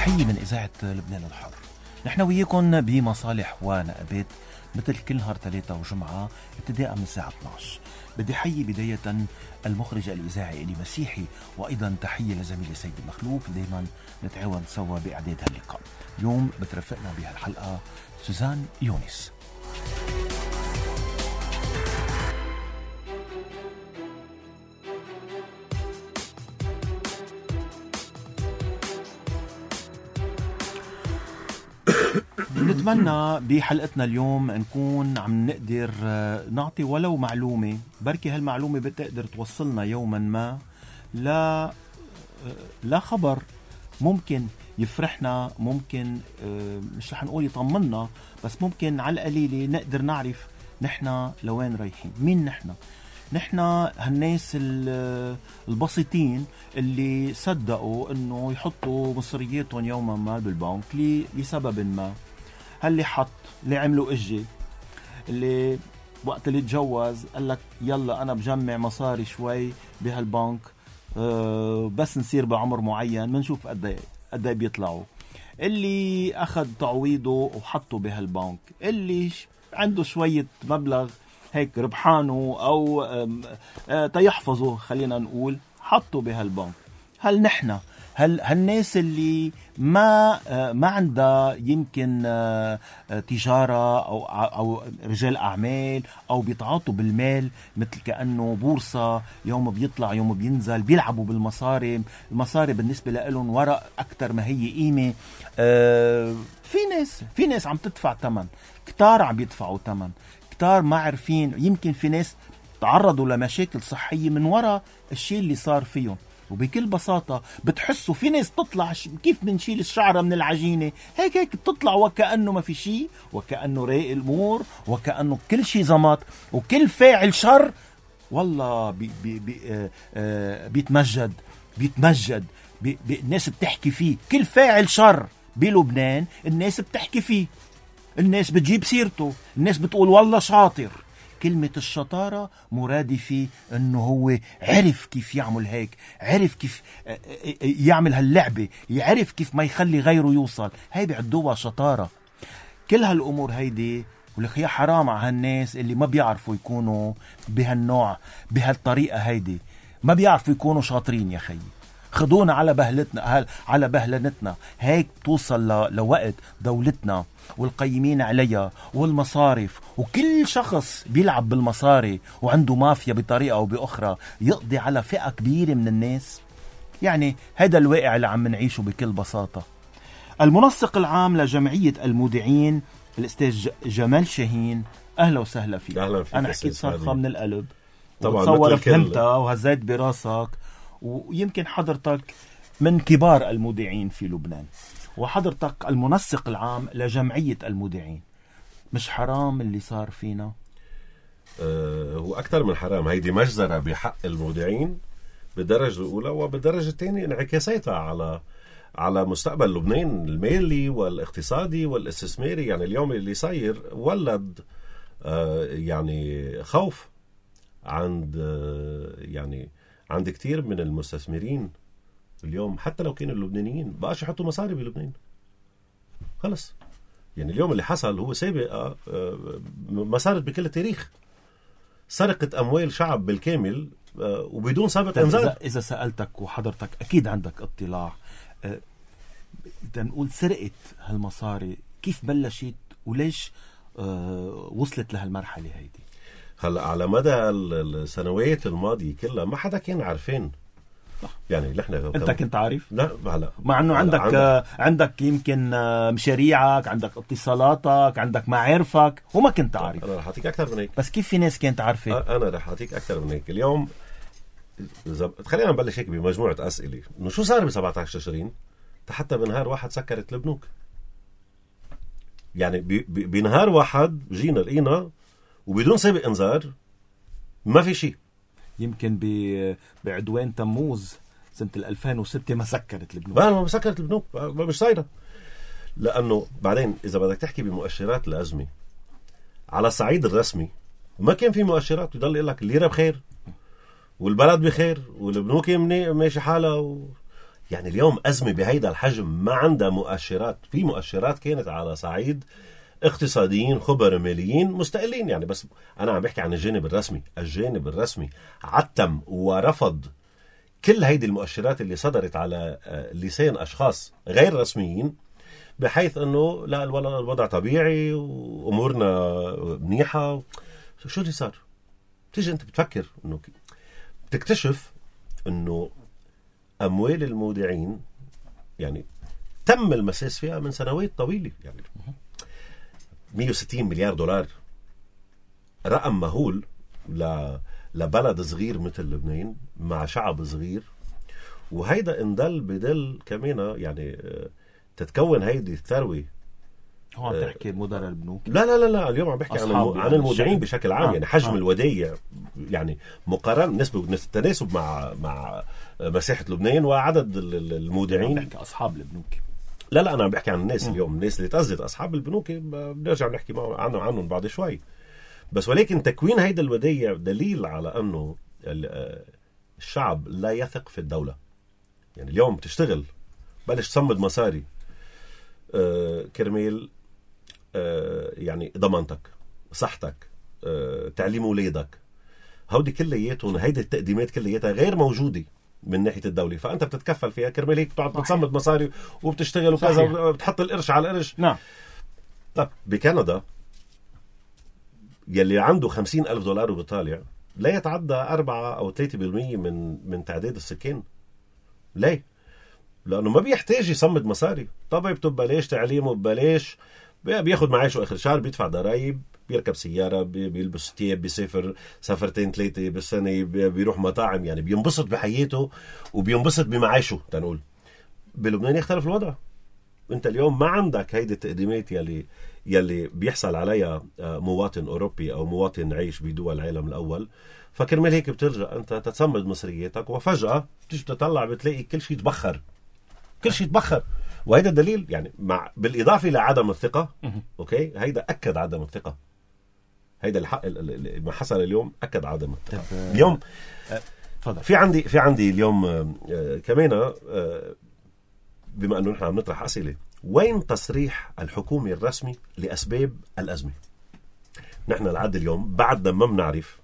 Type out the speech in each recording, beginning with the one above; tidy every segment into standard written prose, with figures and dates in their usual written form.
تحية من إذاعة لبنان الحر. نحن وياكم بمصالح ونقابات مثل كل نهار ثلاثة وجمعة ابتداء من الساعة 12. بدي حيي بداية المخرج الإذاعي إلي مسيحي، وأيضا تحية لزميلي سيد المخلوف. دايما نتعاون سوا بإعداد هاللقاء. اليوم بترافقنا بهالحلقة سوزان يونس. نتمنى بحلقتنا اليوم نكون عم نقدر نعطي ولو معلومة، بركي هالمعلومة بتقدر توصلنا يوما ما لا خبر ممكن يفرحنا، ممكن مش رح نقول يطمنا، بس ممكن على القليلة نقدر نعرف نحنا لوين رايحين. مين نحن هالناس البسيطين اللي صدقوا انه يحطوا مصرياتهم يوما ما بالبنك لسبب ما. اللي حط، اللي عملوا اجي، اللي وقت اللي تجوز قال لك يلا انا بجمع مصاري شوي بهالبنك، بس نصير بعمر معين منشوف قد ايه بيطلعوا. اللي اخذ تعويضه وحطه بهالبنك، اللي عنده شوية مبلغ هيك ربحانه او تيحفظه خلينا نقول حطوا بهالبنك. هل نحن هالناس اللي ما عندها يمكن تجارة أو رجال أعمال أو بيتعاطوا بالمال مثل كأنه بورصة، يوم بيطلع يوم بينزل، بيلعبوا بالمصاري، المصاري بالنسبة لهم ورق أكتر ما هي قيمة. في ناس عم تدفع ثمن، كتار عم يدفعوا ثمن، كتار ما عارفين. يمكن في ناس تعرضوا لمشاكل صحية من وراء الشيء اللي صار فيهم. وبكل بساطة بتحسوا في ناس تطلع كيف بنشيل الشعرة من العجينة، هيك بتطلع وكأنه ما في شيء، وكأنه رايق الأمور، وكأنه كل شيء زمط، وكل فاعل شر والله بيتمجد الناس بتحكي فيه. كل فاعل شر بلبنان الناس بتحكي فيه، الناس بتجيب سيرته، الناس بتقول والله شاطر. كلمة الشطارة مرادفة انه هو عرف كيف يعمل هيك، عرف كيف يعمل هاللعبة، يعرف كيف ما يخلي غيره يوصل. هاي بعدوها شطارة. كل هالامور هيدي ولك يا حرام على هالناس اللي ما بيعرفوا يكونوا بهالنوع بهالطريقة هيدي، ما بيعرفوا يكونوا شاطرين. يا خيي خدونا على بهلنتنا. هيك توصل لوقت دولتنا والقيمين عليها والمصارف، وكل شخص بيلعب بالمصاري وعنده مافيا بطريقة أو بأخرى يقضي على فئة كبيرة من الناس. يعني هذا الواقع اللي عم نعيشه بكل بساطة. المنسق العام لجمعية المودعين الأستاذ جمال شاهين، أهلا وسهلا فيك. أنا حكيت صرخة من القلب طبعا، تصور فهمتها وهزيت براسك. ويمكن حضرتك من كبار المودعين في لبنان، وحضرتك المنسق العام لجمعية المودعين. مش حرام اللي صار فينا؟ هو أكتر من حرام. هيدي مجزرة بحق المودعين بالدرجة الأولى، وبالدرجة الثانية انعكاساتها على مستقبل لبنان المالي والاقتصادي والاستثماري. يعني اليوم اللي صاير ولد يعني خوف عند كتير من المستثمرين اليوم، حتى لو كانوا اللبنانيين بقاش يحطوا مصاري بلبنان. خلص يعني اليوم اللي حصل هو سابق ما صارت بكل التاريخ، سرقة أموال شعب بالكامل وبدون سابق إنذار. إذا سألتك وحضرتك أكيد عندك اطلاع، نقول سرقة هالمصاري كيف بلشت وليش وصلت لهالمرحلة هيدي؟ هلا على مدى السنوات الماضية كلها ما حدا كان عارفين. يعني نحن انت كنت عارف؟ لا هلا مع انه عندك يمكن مشاريعك، عندك اتصالاتك، عندك معارفك، وما كنت عارف. انا رح اعطيك اكثر من هيك. بس كيف في ناس كانت عارفة؟ انا رح اعطيك اكثر من هيك. اليوم خلينا نبلش هيك بمجموعة اسئلة. انه شو صار ب 17 تشرين حتى بنهار واحد سكرت البنوك؟ يعني بنهار واحد جينا لقينا وبدون سابق انذار ما في شيء. يمكن بعدوان تموز سنة 2006 ما سكرت البنوك. ما سكرت البنوك، مش صايرة. لأنه بعدين إذا بدك تحكي بمؤشرات الأزمة على الصعيد الرسمي ما كان في مؤشرات. يضل يقول لك الليرة بخير والبلد بخير والبنوك ماشي حالها يعني اليوم أزمة بهيدا الحجم ما عندها مؤشرات. في مؤشرات كانت على صعيد اقتصاديين خبراء ماليين مستقلين يعني، بس أنا عم بحكي عن الجانب الرسمي. الجانب الرسمي عتم ورفض كل هيدي المؤشرات اللي صدرت على لسان أشخاص غير رسميين، بحيث أنه لا الوضع طبيعي وأمورنا منيحة. شو اللي صار؟ تيجي أنت بتفكر أنه بتكتشف أنه أموال المودعين يعني تم المساس فيها من سنوات طويلة. يعني 160 مليار دولار، رقم مهول لبلد صغير مثل لبنان مع شعب صغير. وهيدا اندل بدل كمان يعني تتكون هيدي الثروة. هو عم تحكي مدراء البنوك؟ لا اليوم عم بحكي عن المودعين بشكل عام. يعني حجم الودائع يعني مقارنة نسبة تناسب مع مساحة لبنان وعدد المودعين. عم بحكي أصحاب البنوك. لا أنا عم بحكي عن الناس اليوم، الناس اللي تأذت أصحاب البنوك بنرجع نحكي عنهم بعد شوي. بس ولكن تكوين هيدا الودائع دليل على أنه الشعب لا يثق في الدولة. يعني اليوم تشتغل بلش تصمد مصاري كرمال يعني ضمانتك، صحتك، تعليم أولادك، هودي كلياتهم، هيدي التقديمات كلياتها غير موجودة من ناحية الدولة، فأنت بتتكفل فيها كرمال هيك بتقعد بتصمد مصاري وبتشتغل وكذا، بتحط القرش على القرش. نعم. طب بكندا يلي عنده 50,000 دولار وبطالع لا يتعدى 4 أو 3% من تعداد السكان. ليه؟ لأنه ما بيحتاج يصمد مصاري، طبيبته ببلاش، تعليمه ببلاش، بياخد معاشه آخر شهر، بيدفع ضرائب، بيركب سيارة، بيلبس ثياب، بيسافر سفرتين 3 بالسنة، بيروح مطاعم، يعني بينبسط بحياته وبينبسط بمعاشه. تنقول بلبنان يختلف الوضع. انت اليوم ما عندك هيدي التقديمات يلي بيحصل عليها مواطن أوروبي أو مواطن عايش بدول العالم الأول. فكرمال هيك بترجع أنت تتصمد مصرياتك، وفجأة بتيجي تطلع بتلاقي كل شيء تبخر، كل شيء تبخر. وهيدا دليل يعني بالإضافة لعدم الثقة. أوكي، هيدا أكد عدم الثقة. هيدا الحق ما حصل اليوم أكد عدم الثقة. اليوم في عندي اليوم كمان بما أنه نحن عم نطرح أسئلة، وين تصريح الحكومة الرسمي لأسباب الأزمة؟ نحن لعد اليوم بعدنا ما بنعرف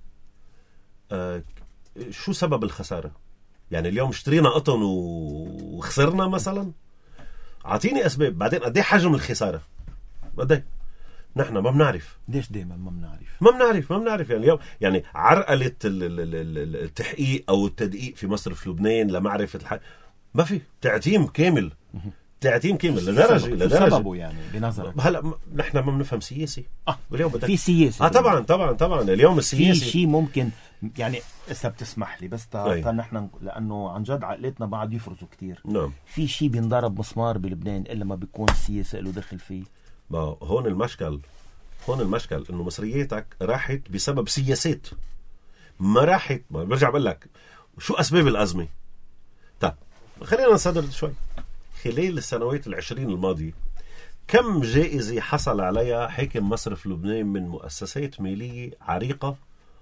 شو سبب الخسارة. يعني اليوم اشترينا قطن وخسرنا مثلا، عطيني أسباب. بعدين قد ايه حجم الخسارة؟ قد ايه؟ نحن ما بنعرف. ليش دائما ما بنعرف يعني اليوم يعني عرقلة التحقيق أو التدقيق في مصرف لبنان لمعرفة ما في تعتيم كامل لدرجة سببه يعني بنظرك. هلا نحن ما بنفهم سياسي. اليوم بدك في سياسة. طبعا اليوم السياسي في شيء ممكن يعني إذا بتسمح لي بس نحن لأنه عن جد عقلتنا بعد يفرزوا كتير. نعم. في شيء بينضرب مسمار بلبنان إلا ما بيكون السياسة له دخل فيه. ما هون المشكل إنه مصرياتك راحت بسبب سياسات، ما راحت. ما برجع بقول لك شو أسباب الأزمة. طيب خلينا نصدر شوي. خلال السنوات 20 الماضية كم جائزة حصل عليها حاكم مصرف لبنان من مؤسسات مالية عريقة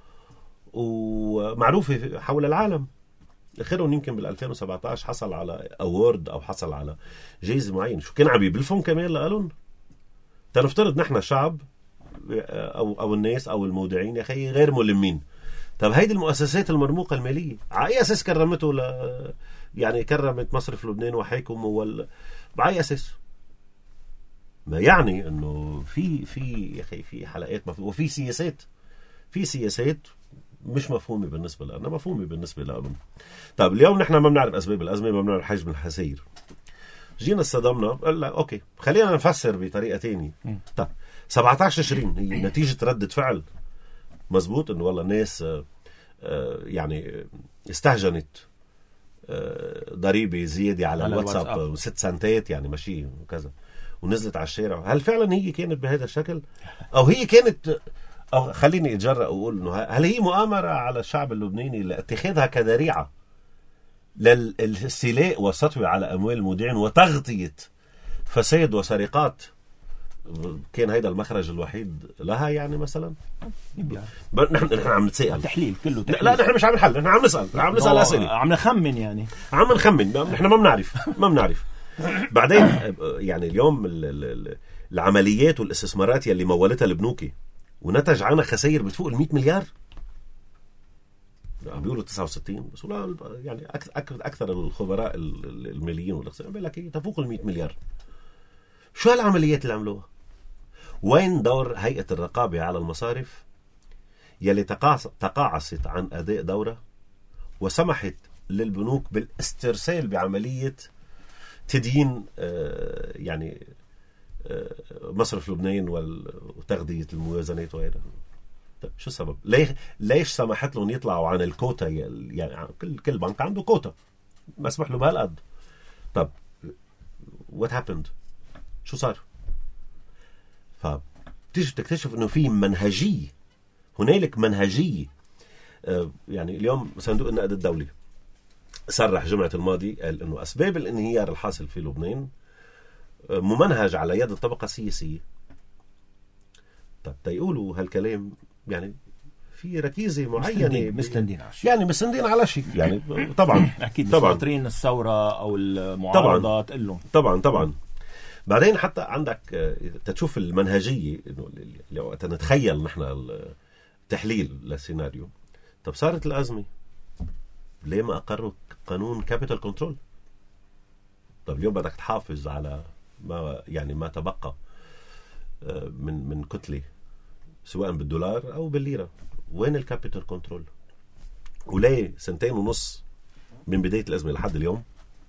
ومعروفة حول العالم؟ آخرهم يمكن بال2017 حصل على أورد أو حصل على جائزة معينة. شو كان عم يبلفهم كمان لقالون؟ تنفترض نحن شعب أو الناس أو المودعين يا أخي غير ملمين. طب هيدي المؤسسات المرموقة المالية على أي أساس كرمته يعني كرمت مصرف لبنان وحاكم بأي أساس؟ ما يعني إنه في يا أخي في حلقات وفي سياسات مش مفهومة بالنسبة لنا، مفهومة بالنسبة لهم. طب اليوم نحن ما بنعرف أسباب الأزمة، ما بنعرف حجم الخسائر. جينا اصطدمنا قال لا أوكي خلينا نفسر بطريقة تانية. طب 17/20 هي نتيجة ردة فعل مزبوط إنه والله الناس يعني استهجنت ضريبة زيادة على الواتساب 6 سنتات يعني ماشي وكذا، ونزلت على الشارع. هل فعلا هي كانت بهذا الشكل أو هي كانت، أو خليني أتجرأ وأقول إنه هل هي مؤامرة على الشعب اللبناني لاتخاذها كذريعة للاستيلاء والسطوة على أموال المودعين وتغطية فساد وسرقات كان هيدا المخرج الوحيد لها يعني مثلا؟ نحن عم نتساءل تحليل كله تحليل. لا نحن مش عم نحل، نحن عم نسأل أسئلة، عم نخمن يعني، عم نخمن. نحن ما بنعرف بعدين يعني اليوم العمليات والاستثمارات يلي مولتها البنوك ونتج عنها خسائر بتفوق 100 مليار. بيقولوا 69 بس ولا يعني اكثر الخبراء الماليين والاقتصاديين بيقول لك تفوق 100 مليار. شو هالعمليات اللي عملوها؟ وين دور هيئة الرقابة على المصارف يلي تقاعست عن أداء دورة وسمحت للبنوك بالاسترسال بعملية تدين يعني مصرف لبنان وتغذية الموازنات وغيرها؟ شو السبب؟ ليش سمحت لهم يطلعوا عن الكوتا؟ يعني كل بنك عنده كوتا مسمح له بهالقد. طب what happened؟ شو صار؟ فبتيجي تكتشف انه في منهجية، هنالك منهجية. يعني اليوم صندوق النقد الدولي صرح جمعة الماضي قال انه اسباب الانهيار الحاصل في لبنان ممنهج على يد الطبقة السياسية. طب تيقولوا هالكلام يعني في ركيزة معينة، مستندين على شيء، يعني مستندين على شيء يعني طبعا اكيد طبعا شاطرين الثورة او المعارضة تقول لهم طبعا. بعدين حتى عندك تشوف المنهجية انه اللي وقت نتخيل نحن التحليل للسيناريو. طب صارت الأزمة ليه ما أقروا قانون كابيتال كنترول؟ طب اليوم بدك تحافظ على ما تبقى من كتلة سواء بالدولار أو بالليرة. وين الكابيتال كنترول؟ وليه 2.5 سنين من بداية الأزمة لحد اليوم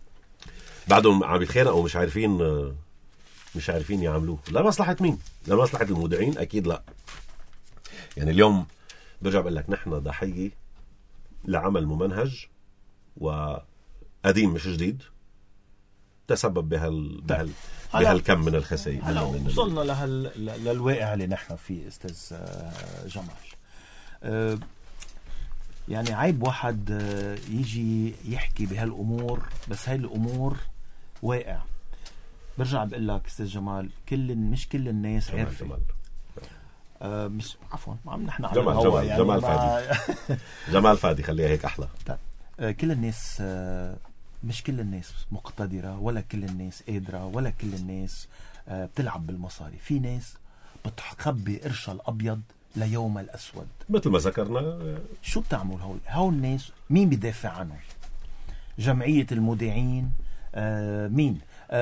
بعدهم عم يتخانقوا مش عارفين يعملوه؟ لا مصلحة مين؟ لا مصلحة المودعين؟ أكيد لا. يعني اليوم برجع بقول لك نحن ضحية لعمل ممنهج وقديم مش جديد تسبب بهالكم من الخسائر. هلا وصلنا للواقع اللي نحن فيه استاذ جمال. يعني عيب واحد يجي يحكي بهالامور، بس هاي الامور واقع. برجع بقول لك استاذ جمال مش كل الناس عارفه. مش عفوا نحن على الهوا يعني جمال فادي جمال فادي خليها هيك احلى. كل الناس مش كل الناس مقتدرة، ولا كل الناس قادرة، ولا كل الناس بتلعب بالمصاري. في ناس بتخبي قرشها الأبيض ليوم الأسود مثل ما ذكرنا. شو بتعمل هول الناس؟ مين بيدافع عنهم؟ جمعية المودعين؟ مين؟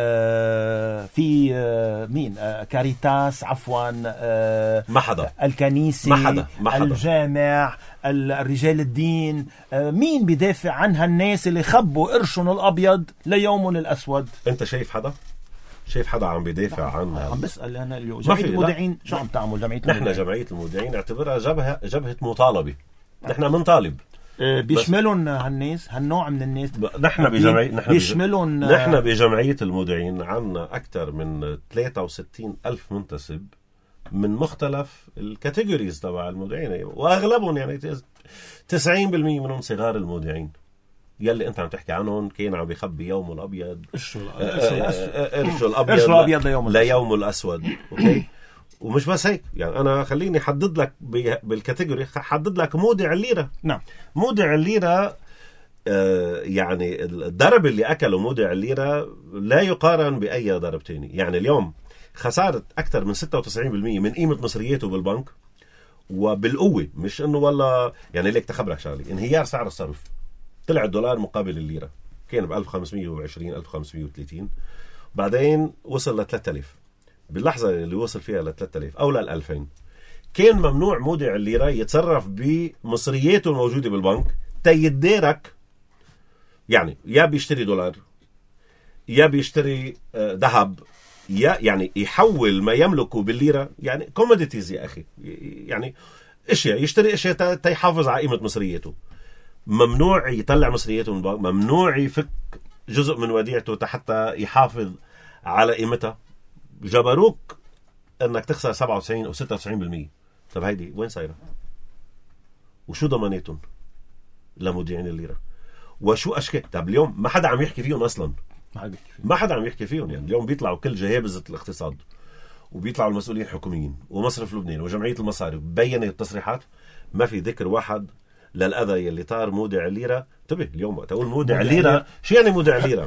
في مين؟ كاريتاس عفوا، ما حدا. الكنيسة، ما حدا. الجامع، الرجال الدين. مين بيدافع عن هالناس اللي خبوا قرشهم الأبيض ليومهم الأسود؟ أنت شايف حدا عم بيدافع عنها؟ عم بسأل أنا اليوم. جمعية المودعين شو عم تعمل؟ نحن جمعية المودعين نعتبرها جبهة مطالبة. نحن منطالب. بيشملون هالناس، هالنوع من الناس. نحن بجمعية المودعين عنا أكثر من 63 ألف منتسب من مختلف الكاتيجوريز تبع المودعين، وأغلبهم يعني 90% منهم صغار المودعين يلي أنت عم تحكي عنهم. كان عم بيخبي يوم الأبيض، قرشه الأبيض ليوم الأسود. أوكي. ومش بس هيك، يعني أنا خليني حدد لك بالكاتيجوري، حدد لك مودع الليرة. نعم. مودع الليرة يعني الضرب اللي أكله مودع الليرة لا يقارن بأي ضرب تاني. يعني اليوم خسارة أكثر من 96% من قيمة مصرياته بالبنك، وبالقوة، مش إنه والله يعني ليك تخبرك شغلي. انهيار سعر الصرف، طلع الدولار مقابل الليرة، كان ب 1520 1530، بعدين وصل ل 3000. باللحظة اللي وصل فيها ل 3000 أو ل 2000 كان ممنوع مودع الليرة يتصرف بمصرياته الموجودة بالبنك تيدارك. يعني يا بيشتري دولار، يا بيشتري ذهب، يا يعني يحول ما يملكه بالليرة. يعني كوموديتيز يا أخي، يعني اشياء، يشتري اشياء تيحافظ على قيمة مصرياته. ممنوع يطلع مصرياته من البنك، ممنوع يفك جزء من وديعته حتى يحافظ على قيمتها. جبروك انك تخسر 97 او 96%. طب هيدي وين صايره؟ وشو ضماناتهم لمودعين الليره؟ وشو اشكال؟ طب اليوم ما حدا عم يحكي فيهم اصلا، ما حدا عم يحكي فيهم. يعني اليوم بيطلعوا كل جهابزة الاقتصاد وبيطلعوا المسؤولين الحكوميين ومصرف لبنان وجمعية المصارف بيّنت التصريحات، ما في ذكر واحد للأذى يلي طار مودع الليرة. انتبه اليوم وقت أقول مودع الليرة، شو يعني مودع الليرة؟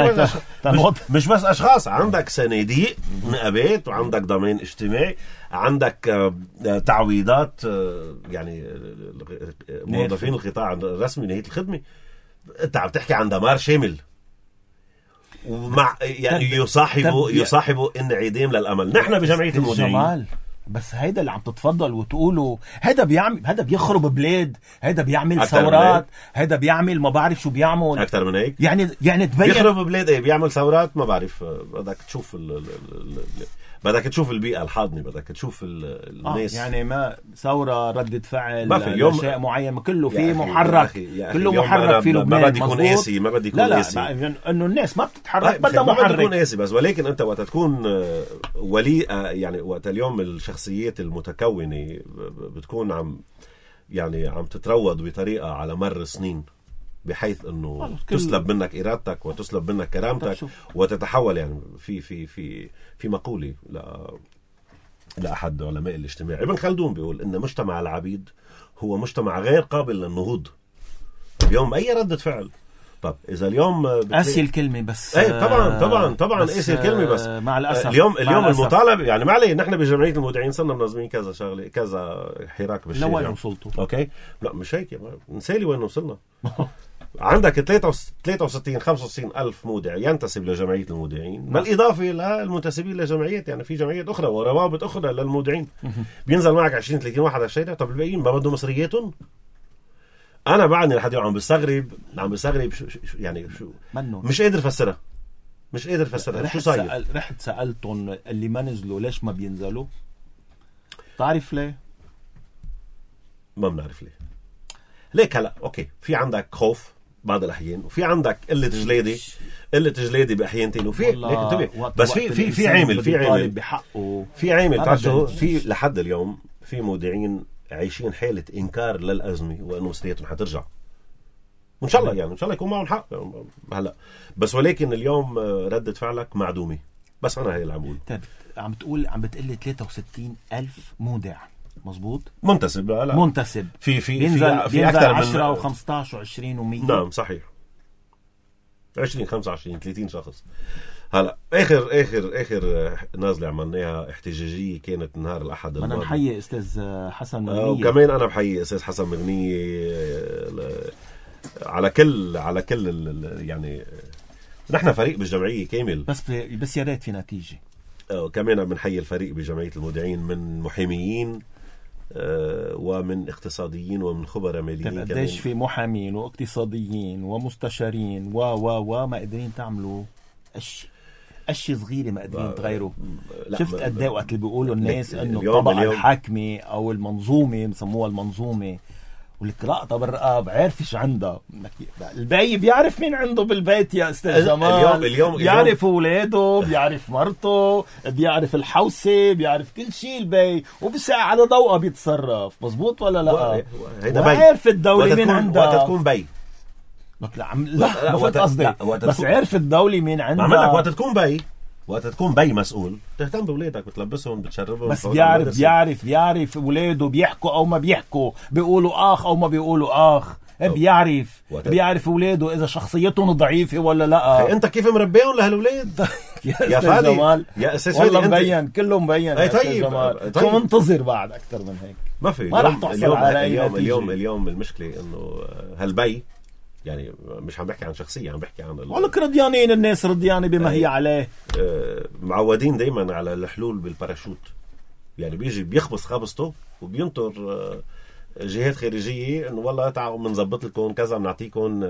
مش بس أشخاص، عندك صناديق نقابات، وعندك ضمان اجتماعي، عندك تعويضات، يعني موظفين القطاع الرسمي نهاية الخدمة. انت عم تحكي عن دمار شامل، ومع يعني يصاحبه انعدام للأمل. نحن بجمعية المودعين بس هيدا اللي عم تتفضل وتقوله، هيدا بيخرب بلاد، هيدا بيعمل ثورات، هيدا بيعمل ما بعرف شو بيعمل اكثر من هيك. يعني تبين بيخرب بلاد، بيعمل ثورات، ما بعرف. بدك تشوف بدك تشوف البيئة الحاضنة، بدك تشوف الناس. يعني ما ثورة ردة فعل ما في اليوم شيء معين، كله فيه محرك، كله محرك في لبنان. ما بدي يكون قاسي، ما بدي يكون قاسي. لا انه الناس ما بتتحرك، بدها محرك. ما بدي يكون قاسي، بس ولكن انت وقت تكون ولي، يعني وقت اليوم الشخصيات المتكونة بتكون عم تتروض بطريقة على مر سنين، بحيث انه تسلب منك ارادتك وتسلب منك كرامتك وتتحول. يعني في مقولة لأحد علماء الاجتماع، ابن خلدون، بيقول ان مجتمع العبيد هو مجتمع غير قابل للنهوض. اليوم اي ردة فعل. طب اذا اليوم قاسي الكلمة، بس طبعا قاسي الكلمة، بس مع الاسف اليوم المطالب، يعني ما عليه. نحن بجمعية المودعين صرنا منظمين كذا شغله، كذا حراك بالشارع. لوين وصلتوا؟ اوكي، لا مش هيك، نسالي وين وصلنا. عندك 63-65 ألف مودع ينتسب لجمعية المودعين، بالإضافة للمنتسبين لجمعيات، يعني في جمعيات أخرى وروابط أخرى للمودعين. بينزل معك 20-30 واحد على الشارع. طب الباقيين ما بدهم مصرياتهم؟ أنا بعدني لحد اليوم عم بستغرب يعني شو مش قادر أفسرها. شو صاير؟ رحت سألتهم اللي ما نزلوا ليش ما بينزلوا؟ تعرف ليه؟ ما بنعرف ليك. هلا أوكي، في عندك خوف بعض الأحيان، وفي عندك قلة جلادة بأحيان تاني، وفي بس في عامل بحقه، في عامل في لحد اليوم في مودعين عايشين حالة إنكار للأزمة، وأنه مصرياتهم حترجع، وإن شاء الله إن شاء الله يكون معهم حق هلا. بس ولكن اليوم ردة فعلك معدومة. بس أنا هي اللي عم بقول. عم بتقلي 63 ألف مودع، مظبوط؟ منتسب. لا منتسب في أكثر من 10 و15 و20 و100. نعم صحيح، 20 25 30 شخص. هلا اخر نازله عملناها احتجاجيه كانت نهار الاحد الماضي. انا نحيي استاذ حسن مغنيه، وكمان انا بحيي استاذ حسن مغنيه على كل يعني نحن فريق بالجمعيه كامل، بس يا ريت في نتيجه. كمان بنحيي الفريق بجمعيه المودعين من محاميين ومن اقتصاديين ومن خبراء ماليين. قديش في محامين واقتصاديين ومستشارين ما قادرين تعملوا اشي صغيره، ما قادرين تغيروا. شفت قد ايه وقت اللي بيقولوا الناس انه الطبقه الحاكمه او المنظومه بسموها المنظومه، ولك لا بالرقاب عارفش عندها. البي بيعرف مين عنده بالبيت يا استاذ جمال. اليوم بيعرف اولاده، بيعرف مرته، بيعرف الحوسه، بيعرف كل شيء البي، وبساعة على ضوءه بيتصرف. مظبوط ولا لا؟ عارف الدولة مين عندها. وقت تكون بي لا ما فهمت قصدي، بس عارف الدولة مين عندها. عملك وقت تكون بي مسؤول، تهتم بأولادك، بتلبسهم، بتشربهم. بس بيعرف أولاده بيحكوا أو ما بيحكوا، بيقولوا آخ أو ما بيقولوا آخ. بيعرف أولاده إذا شخصيتهم ضعيفة ولا لا. أنت كيف مربيهم لهالأولاد يا فادي؟ يا أستاذ والله مبين، كله مبين. طيب شو منتظر بعد أكتر من هيك؟ ما رح تحصل على أي نتيجة. اليوم المشكلة إنه هالبي، يعني مش عم بحكي عن شخصية، عم بحكي عن ولك رضيانين، الناس رضيانة بما هي عليه. معودين دايما على الحلول بالباراشوت، يعني بيجي بيخبص خبصته وبينطر جهات خارجية انه والله تعالوا بنظبط لكم كذا، بنعطيكم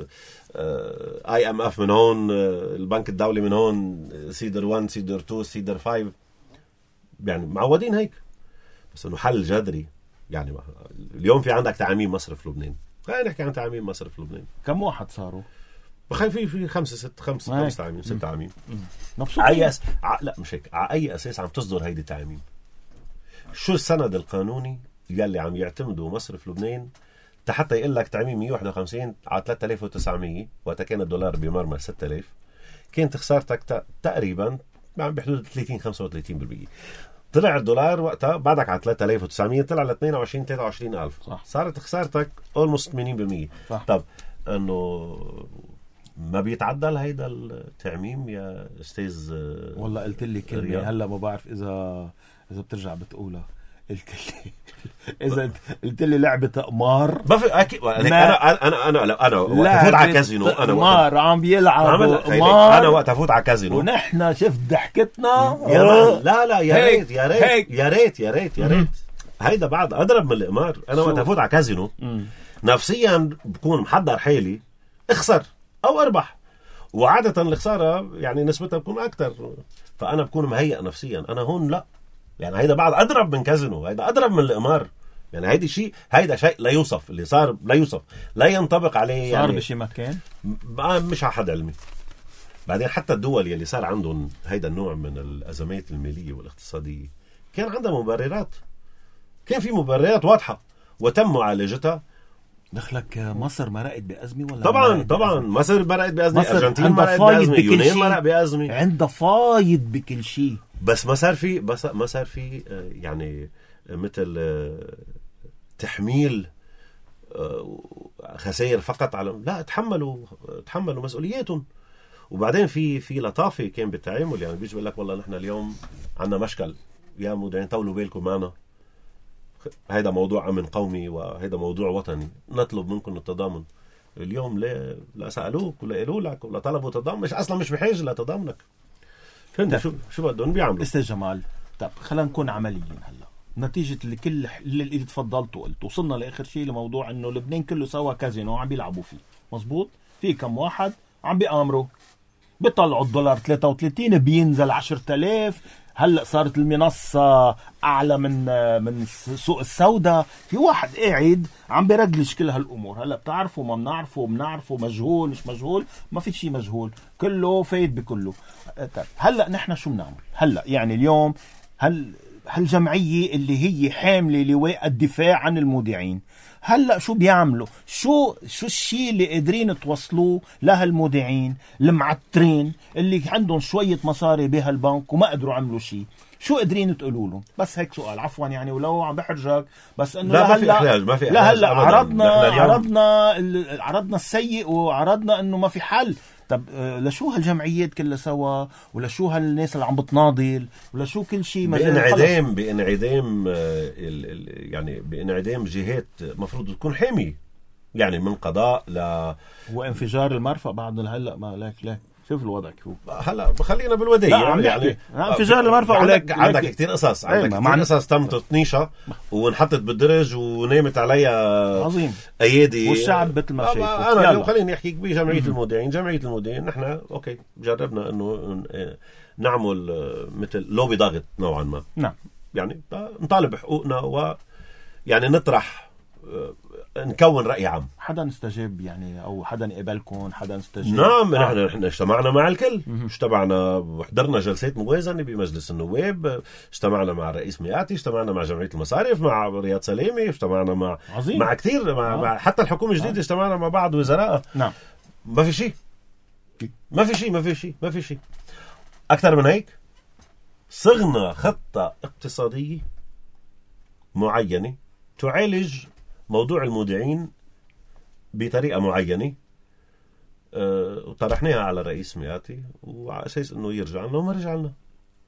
IMF من هون، البنك الدولي من هون، سيدر 1 سيدر 2 سيدر 5، يعني معودين هيك. بس انه حل جذري، يعني اليوم في عندك تعميم مصرف لبنان. خلينا نحكي عن تعميم مصرف لبنان. كم واحد صاروا؟ بخلي في 5 تعميم 6 تعميم. لا مش هيك. على اي اساس عم تصدر هيدي التعميم؟ شو السند القانوني يلي عم يعتمدوا مصرف لبنان حتى يقول لك تعميم 151 على 3900 وقت كان الدولار بمرمى 6000 كانت خسارتك تقريبا عم بحدود 30-35%. طلع الدولار وقتها بعدك على 3900 طلع ل 22,000 صح. صارت خسارتك almost 80%. صح. طب انه ما بيتعدل هيدا التعميم يا استاذ؟ والله قلت لي كلمة رياض. هلا ما بعرف اذا بترجع بتقولها. قلت لي اذا قلت لي لعبة قمار ما في اكيد. انا وقت افوت على كازينو انا قمار عم بيلعبوا انا قمار وقت افوت على كازينو ونحن شفت ضحكتنا. يا مان لا يا هيك. ريت يا ريت هيدا بعد اضرب من القمار. انا وقت افوت على كازينو نفسيا بكون محضر حالي اخسر او اربح، وعادة الخسارة يعني نسبتها بكون اكتر، فانا بكون مهيئ نفسيا. انا هون لا، يعني هيدا بعد اضرب من كازينو، هيدا اضرب من القمار. يعني هيدا شيء لا يوصف، اللي صار لا يوصف، لا ينطبق عليه. صار يعني بشي مكان مش على حد علمي. بعدين حتى الدول يلي صار عندهم هيدا النوع من الأزمات المالية والاقتصادية كان عندها مبررات، كان في مبررات واضحة وتم معالجتها. دخلك مصر مرقت بأزمة ولا؟ طبعا مصر مرقت بأزمة، مصر أرجنتين عندها مرقت فايض بأزمة، بكل يونان شيء. مرق بأزمة، عندها فايض بكل شيء. بس ما صار في يعني مثل تحميل خسائر فقط على، لا، تحملوا مسؤولياتهم. وبعدين في لطافة كان بالتعامل، يعني بيجي بيقول لك والله نحن اليوم عندنا مشكل يا مدعين، طولوا بالكم معنا، هيدا موضوع أمن قومي وهيدا موضوع وطني، نطلب منكم التضامن. اليوم لا سألوك ولا قالوا لك ولا طلبوا تضامن، مش بحاجة لتضامنك. فهمت شو بدهم بيعملوا؟ استاذ جمال، طب خلينا نكون عمليين هلا. نتيجة اللي تفضلت وقلت، وصلنا لآخر شيء لموضوع إنه لبنان كله سوا كازينو عم بيلعبوا فيه، مزبوط؟ في كم واحد عم بيأمروا، بيطلعوا الدولار 33 بينزل 10,000. هلا صارت المنصة أعلى من سوق السوداء. في واحد قاعد عم بيرجلش كل هالأمور. هلا بتعرفوا ما بنعرفه مجهول مش مجهول، ما في شيء مجهول، كله فايد بكله. طيب هلا نحن شو بنعمل؟ هلا يعني اليوم هالجمعية اللي هي حاملة لواء الدفاع عن المودعين، هلا شو بيعملوا؟ شو الشيء اللي قادرين توصلوه لهالمودعين المعترين اللي عندهم شوية مصاري بهالبنك وما قدروا يعملوا شيء؟ شو قادرين تقولوا لهم؟ بس هيك سؤال، عفوا يعني، ولو عم بحرجك، بس انه لا، ما في لا هلا عرضنا عرضنا السيء وعرضنا انه ما في حل. طب لشو هالجمعيات كلها سوا؟ ولا شو هالناس اللي عم بتناضل؟ ولا شو كل شيء؟ بانعدام جهات مفروض تكون حامية، يعني من قضاء وانفجار المرفأ بعد هلا ما لك شوف الوضع كيف هلا. خلينا بالوديع يعني انفجار المرفأ. عندك كتير قصص، قصص تم تطنيشها وانحطت بالدرج ونامت عليها عظيم ايادي، والشعب مثل ما شايف. انا خليني احكيك بجمعية المودعين. نحن اوكي جربنا انه نعمل مثل لوبي ضاغط نوعا ما، نعم، يعني نطالب بحقوقنا ويعني نطرح، نكون رأي عام. حدا استجاب يعني، او حدا قبلكم؟ حدا استجاب؟ نعم، نحن اجتمعنا مع الكل، اجتمعنا وحضرنا جلسات موازنة بمجلس النواب، اجتمعنا مع الرئيس مياتي، اجتمعنا مع جمعية المصارف، مع رياض سلامي، اجتمعنا مع كثير، مع حتى الحكومة الجديدة اجتمعنا مع بعض وزراء. نعم، ما في شيء أكثر من هيك. صغنا خطة اقتصادية معينة تعالج موضوع المودعين بطريقة معينة، وطرحناها على الرئيس مياتي، وعلى أساس أنه يرجع لنا وما رجع لنا.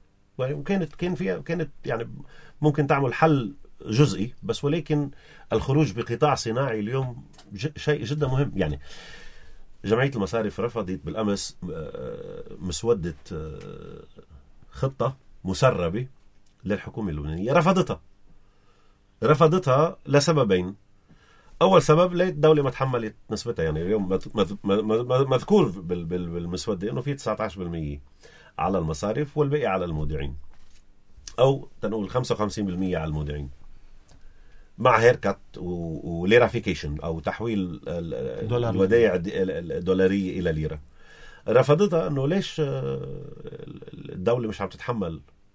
كانت يعني ممكن تعمل حل جزئي بس، ولكن الخروج بقطاع صناعي اليوم شيء جدا مهم. يعني جمعية المصارف رفضت بالأمس مسودة خطة مسربة للحكومة اللبنانية، رفضتها لسببين. أول سبب، ليه الدولة ما تحملت نسبتها. يعني اليوم مذكور بالمسودة إنه في 19% على المصارف والباقي على المودعين، أو تنقول 55% على المودعين، مع هيركت وليرافيكيشن أو تحويل الودائع الدولارية إلى ليرة. رفضتها إنه ليش الدولة مش عم تتحمل،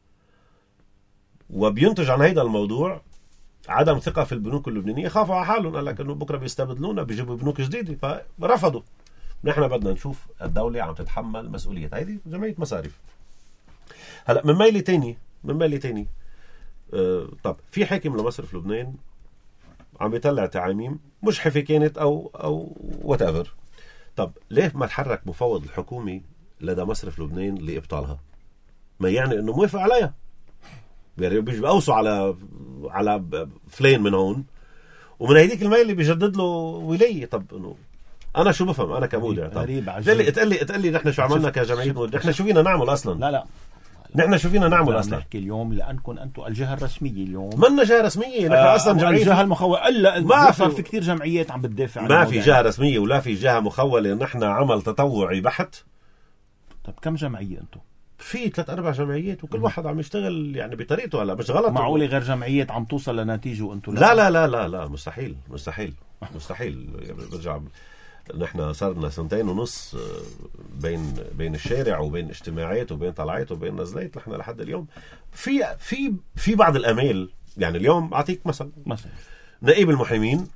وبينتج عن هذا الموضوع عدم ثقة في البنوك اللبنانية. خافوا على حالهم، قال لك إنه بكرة بيستبدلونا بيجيبوا بنوك جديدة، فرفضوا. نحن بدنا نشوف الدولة عم تتحمل مسؤولية. هذه جمعية مصارف. هلا من ميلي تاني طب في حاكم لمصرف لبنان عم بيطلع تعاميم مجحفة كانت او whatever. طب ليه ما تحرك مفوض الحكومي لدى مصرف لبنان لإبطالها؟ ما يعني انه موافق عليها، يعني بيقوسوا على فلين من هون، ومن هيديك الميلي بيجدد له ولاية. طب انه انا شو بفهم انا كمودع؟ طب تقلي نحن شو عملنا كجمعية مودع؟ نحن شو فينا نعمل اصلا؟ لا نحن شو فينا نعمل اصلا؟ نحكي اليوم لانكم انتم الجهه الرسميه اليوم، منا جهه رسميه نحن اصلا جمعيه. الجهه المخوله الا ما صار في كثير جمعيات عم بتدافع عن ما في جهه رسميه ولا في جهه مخوله. نحن عمل تطوعي بحت. طب كم جمعيه انتم؟ في 3-4 جمعيات وكل واحد عم يشتغل يعني بطريقته. هلا مش غلط، معقوله غير جمعيات عم توصل لنتيجه وانتم لا لا لا لا لا مستحيل برجع. نحن صارنا 2.5 سنين بين الشارع وبين اجتماعات وبين طلعات وبين نزلات. نحن لحد اليوم في بعض الامال. يعني اليوم اعطيك مثلا نقيب المحامين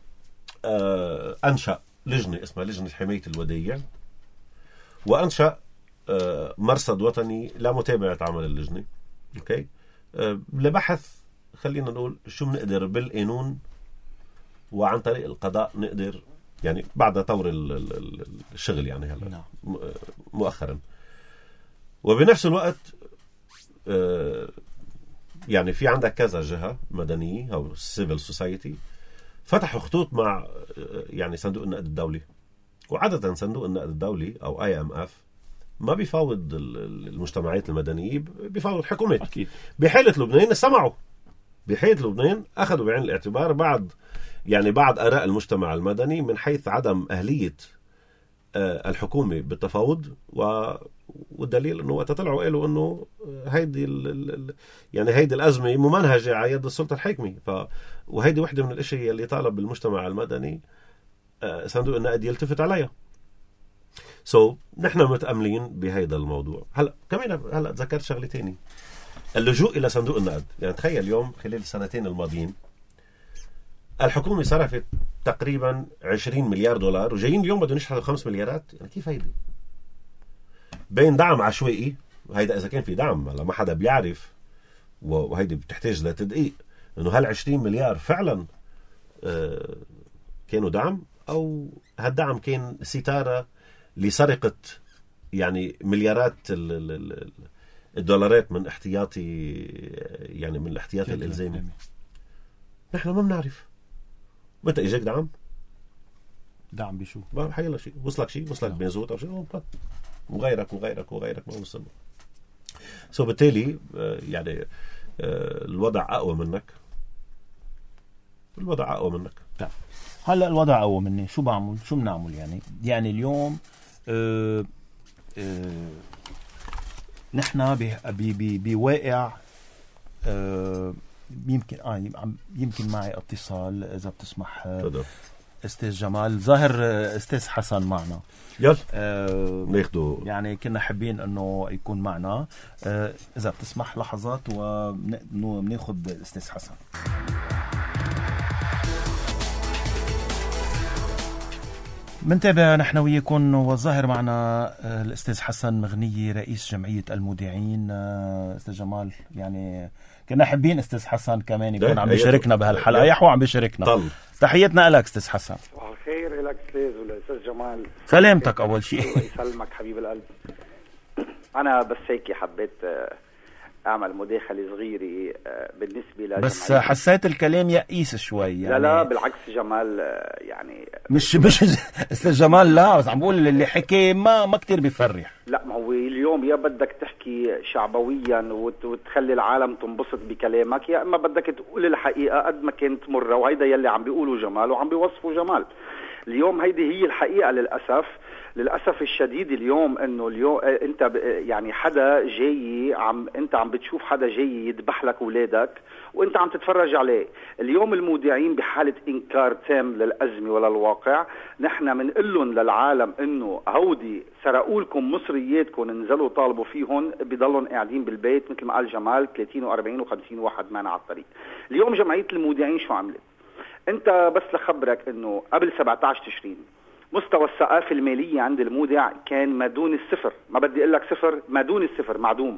انشا لجنه اسمها لجنه حمايه الوديع، وانشا مرصد وطني لمتابعه عمل اللجنه. اوكي، لبحث خلينا نقول شو بنقدر بالقانون وعن طريق القضاء نقدر، يعني بعد طور الشغل يعني هلا مؤخرا. وبنفس الوقت يعني في عندك كذا جهة مدنية أو civil society فتحوا خطوط مع يعني صندوق النقد الدولي. وعادة صندوق النقد الدولي أو IMF ما بيفاوض المجتمعات المدنية، بيفاوض الحكومات. أكيد. بحالة لبنان سمعوا، بحالة لبنان أخذوا بعين الاعتبار بعض آراء المجتمع المدني من حيث عدم أهلية الحكومة بالتفاوض. والدليل أنه وقت طلعوا قالوا أنه هيدي الأزمة ممنهجة على يد السلطة الحاكمة. وهيدي واحدة من الأشياء اللي طالب المجتمع المدني صندوق النقد يلتفت عليها. نحن متأملين بهيدا الموضوع. هلأ ذكرت شغلة تاني، اللجوء إلى صندوق النقد. يعني تخيل اليوم خلال السنتين الماضيين الحكومة صرفت تقريبا 20 مليار دولار، وجايين اليوم بدهم يشحنوا 5 مليارات. يعني كيف هيدي؟ بين دعم عشوائي، هيدا إذا كان في دعم، ما حدا بيعرف، وهيدي بتحتاج لتدقيق إنه هال 20 مليار فعلا كانوا دعم، أو هالدعم كان ستارة لسرقة يعني مليارات الدولارات من احتياطي، يعني من الاحتياطي الإلزامي. نحن ما بنعرف. متى اجاك دعم بشو؟ ما حيلا شيء وصلك بنزوت او شيء وغيرك ما وصل. بالتالي يعني الوضع اقوى منك. هلا الوضع اقوى مني. شو بنعمل يعني اليوم نحن بواقع يمكن معي اتصال اذا بتسمح. استاذ جمال ظاهر استاذ حسن معنا. يلا ناخده. يعني كنا حابين انه يكون معنا، اذا بتسمح لحظات وبناخد الاستاذ حسن. منتابع نحن وياكم، والظاهر معنا الاستاذ حسن مغنية رئيس جمعية المودعين. استاذ جمال، يعني كنا حابين استاذ حسن كمان يكون عم بيشاركنا بهالحلقة. يحو عم بيشاركنا. تحياتنا لك استاذ حسن. صباح الخير لك استاذ والاستاذ جمال. سلامتك اول شيء. الله يسلمك حبيب القلب. انا بس هيك حبيت اعمل مداخله صغيره بالنسبه لجمال. بس حسيت الكلام يئيس شوي يعني. لا بالعكس جمال يعني مش استاذ جمال، لا بس عم بقول اللي حكي ما كتير بيفرح. لا، ما هو اليوم يا بدك تحكي شعبويا وتخلي العالم تنبسط بكلامك، يا اما بدك تقول الحقيقه قد ما كانت مره، وهيدا يلي عم بيقولوا جمال وعم بيوصفوا جمال. اليوم هيدي هي الحقيقه للأسف الشديد. اليوم انه اليوم انت يعني حدا جاي انت عم بتشوف حدا جاي يذبح لك اولادك وانت عم تتفرج عليه. اليوم المودعين بحالة انكار تام للأزمة وللواقع. نحن بنقول لهم للعالم انه هودي سرقوا لكم مصرياتكم، انزلوا طالبوا فيهم، بيضلون قاعدين بالبيت مثل ما قال جمال 30 و40 و50 واحد معنا على الطريق. اليوم جمعية المودعين شو عملت؟ انت بس لخبرك انه قبل 17 تشرين مستوى الثقافة المالية عند المودع كان ما دون الصفر. ما بدي اقول لك صفر، ما دون الصفر، معدوم.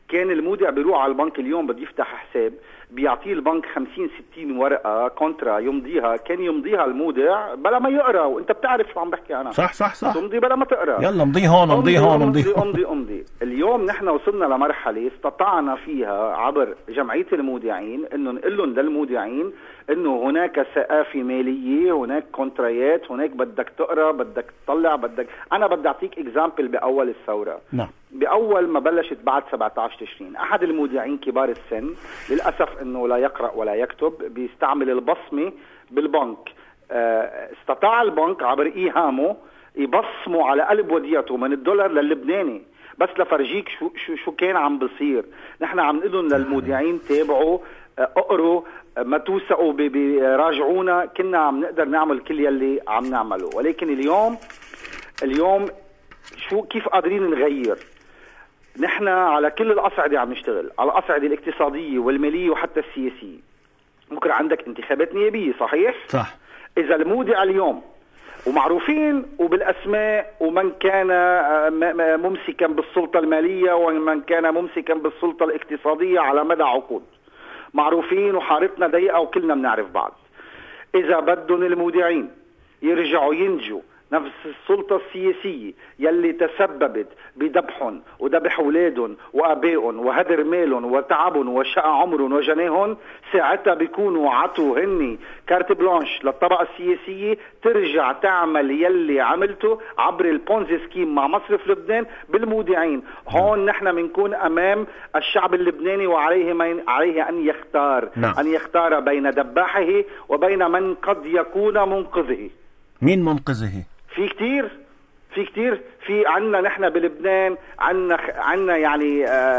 كان المودع بيروح على البنك اليوم بده يفتح حساب، بيعطيه البنك 50-60 ورقة كونترا يمضيها، كان يمضيها المودع بلا ما يقرأ، وانت بتعرف شو عم بحكي انا. صح تمضي بلا ما تقرأ، يلا امضي هون امضي هون امضي. اليوم نحن وصلنا لمرحلة استطعنا فيها عبر جمعية المودعين انه نقول لهم للمودعين انه هناك ثقافة مالية، هناك كونترايات، هناك بدك تقرأ، بدك تطلع، انا بدي اعطيك اكزامبل باول الثورة. نعم. باول ما بلشت بعد 17 تشرين، احد المودعين كبار السن للاسف انه لا يقرأ ولا يكتب، بيستعمل البصمة بالبنك. استطاع البنك عبر ايهامه يبصموا على قلب وديعته من الدولار لللبناني، بس لفرجيك شو كان عم بصير. نحن عم نقول للمودعين تابعوا، اقروا، ما توثقوا، راجعونا. كنا عم نقدر نعمل كل يلي عم نعمله، ولكن اليوم كيف قادرين نغير؟ نحن على كل الأصعدة عم نشتغل، على الأصعدة الاقتصادية والمالية وحتى السياسية. بكرة عندك انتخابات نيابية، صحيح؟ صح. إذا المودع اليوم ومعروفين وبالأسماء، ومن كان ممسكا بالسلطة المالية ومن كان ممسكا بالسلطة الاقتصادية على مدى عقود، معروفين وحارتنا ضيقة وكلنا بنعرف بعض. إذا بدهم المودعين يرجعوا ينجوا نفس السلطة السياسية يلي تسببت بذبحهم وذبح أولادهم وأبائهم وهدر مالهم وتعبهم وشقى عمرهم وجناهم، ساعتها بيكونوا عطوا هني كارت بلانش للطبقة السياسية ترجع تعمل يلي عملته عبر البونزي سكيم مع مصرف لبنان بالمودعين. هون نحن بنكون أمام الشعب اللبناني، وعليه أن يختار. أن يختار بين دباحه وبين من قد يكون منقذه. مين منقذه؟ في كتير في عنا نحن بلبنان، عنا يعني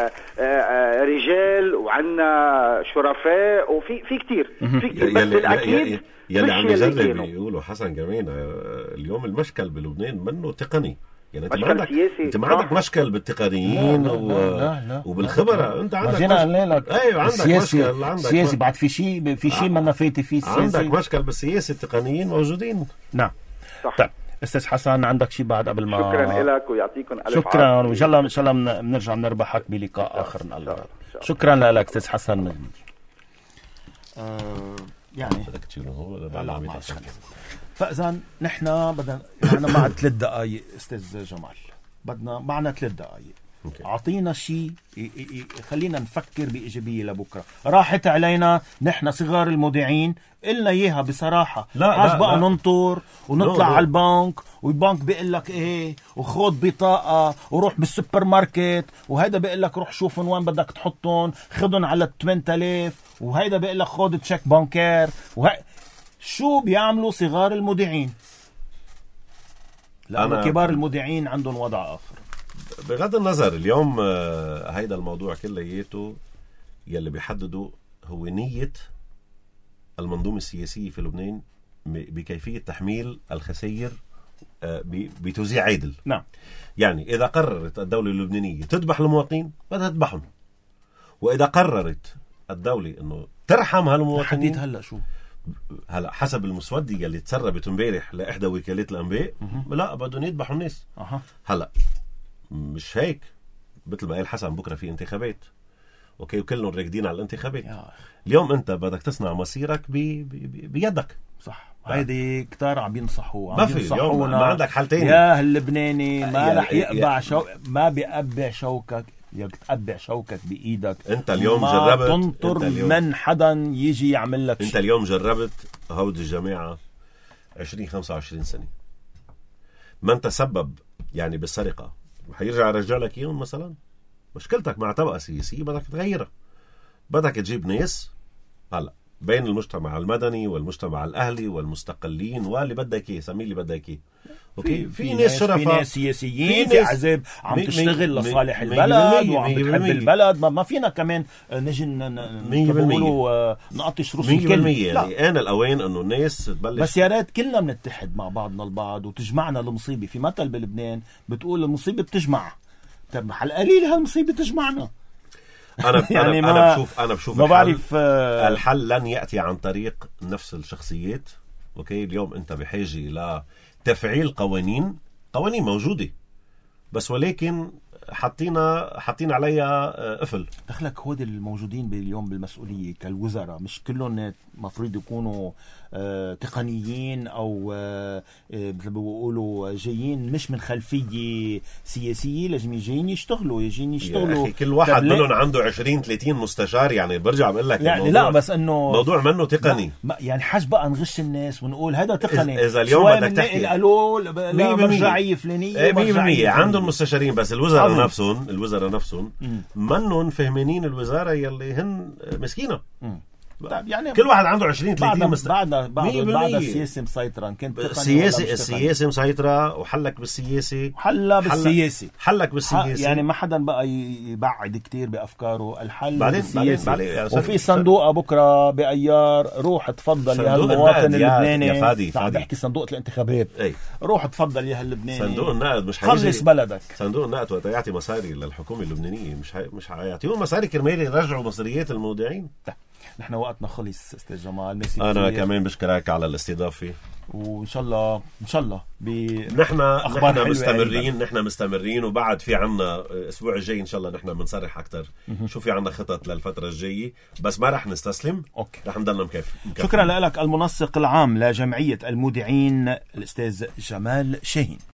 رجال، وعنا شرفاء، وفي كتير بس الأكيد يلي عم يجرب يقولوا حسن جميل. اليوم المشكل بلبنان منه تقني، يعني انت ما عندك مشكل بالتقنيين وبالخبره، انت عندك ايوه عندك مشكل سياسي. بعد في شيء ما نفيتي فيه السياسي، عندك مشكل بالسياسه، التقنيين موجودين. نعم صح. طيب استاذ حسن، عندك شيء بعد قبل ما؟ شكرا لك ويعطيكم الف شكرا، وان شاء الله بنرجع بنربحك بلقاء اخر ان الله. شكرا لك استاذ حسن. يعني فاذا نحن بدنا مع 3 دقائق استاذ جمال، بدنا معنا 3 دقائق. اعطينا شيء خلينا نفكر بإيجابية لبكرة. راحت علينا نحن صغار المودعين، قلنا اياها بصراحة. لا بقى ننطر ونطلع على البنك، والبنك بيقول لك ايه، وخذ بطاقة وروح بالسوبر ماركت، وهيدا بيقول لك روح شوفن وين بدك تحطهم، خذن على 8000، وهيدا بيقول لك خذ تشيك بانكير. شو بيعملوا صغار المودعين؟ لأن كبار المودعين عندهم وضع آخر. بغض النظر اليوم هيدا الموضوع كلياته يلي بيحدده هو نية المنظومة السياسية في لبنان بكيفية تحميل الخسائر بتوزيع عادل. نعم. يعني إذا قررت الدولة اللبنانية تذبح المواطنين بدها تذبحهم، وإذا قررت الدولة إنه ترحم هالمواطنين، حديد هلا حسب المسودة اللي تسربت امبارح لإحدى وكالات الأنباء، لا بدهم يذبحوا الناس. هلا مش هيك، مثل ما قال حسن بكرة في انتخابات، اوكي، وكلهم راكدين على الانتخابات. اليوم انت بدك تصنع مصيرك بيدك. صح. هيدي كتار عم ينصحوا ما عندك حل تاني يا اللبناني. ما رح يقبع ما بيقبع شوكك، تقبع شوكك بايدك. انت اليوم جربت تنطر من حدا يجي يعمل لك انت شيء. اليوم جربت هود الجماعة 20-25 سنة، ما انت سبب يعني بالسرقة، حيرجع يرجع لك اياهم مثلا. مشكلتك مع طبقة سياسية بدك تغيرها، بدك تجيب ناس هلا بين المجتمع المدني والمجتمع الاهلي والمستقلين واللي بدك اياه، سميه اللي بدك اياه. اوكي، في ناس شرفاء، في ناس سياسيين، في احزاب عم تشتغل لصالح البلد وعم بتحب البلد. ما فينا كمان نجي نقولوا نقطش رؤوس الكل. يعني انا الاوان انه الناس تبلش. بس يا ريت كلنا بنتحد مع بعضنا البعض وتجمعنا المصيبه. في مثل بلبنان بتقول المصيبه بتجمع، طب على القليل هالمصيبه تجمعنا. أنا بشوف ما بعرف. الحل لن يأتي عن طريق نفس الشخصيات. أوكي، اليوم أنت بحاجة إلى تفعيل قوانين موجودة، بس ولكن حاطين عليها قفل. دخلك هود الموجودين اليوم بالمسؤولية كالوزراء مش كلهم مفروض يكونوا تقنيين أو مثل بيقولوا جايين مش من خلفية سياسية، لازم يجين يشتغلوا يا أخي كل واحد منهم عنده 20-30 مستشار، يعني برجع بقول لك يعني لا بس انه موضوع منه تقني. يعني حاج بقى نغش الناس ونقول هذا تقني. إذا اليوم بدك تحكي قالوا مرجعية فلانية 100% عندهم مستشارين، بس الوزراء نفسهم منهم فهمانين الوزارة يلي هن مسكينة. يعني كل واحد عنده 20-30 بعد السياسة مسيطرة. كنت السياسة مسيطرة وحلك بالسياسة حلك بالسياسة يعني ما حدا بقى يبعد كتير بأفكاره. الحل بالسياسة. بعدين وفي صندوق بكرة بأيار، روح تفضل يا المواطن اللبناني. يا فادي بحكي صندوق الانتخابات. روح تفضل يا اللبناني. صندوق النقد مش خلص بلدك. صندوق النقد وقت يعطي مصاري للحكومة اللبنانية مش هيعطيهم مصاري كرمال يرجعوا مصريات المودعين. نحن وقتنا خلص استاذ جمال. انا كمان بشكرك على الاستضافه، وان شاء الله نحن مستمرين وبعد في عنا الاسبوع الجاي ان شاء الله نحن بنصرح اكثر شو في عنا خطط للفتره الجايه، بس ما رح نستسلم. رح نضلنا مكافئ. شكرا لك المنسق العام لجمعيه المودعين الاستاذ جمال شاهين.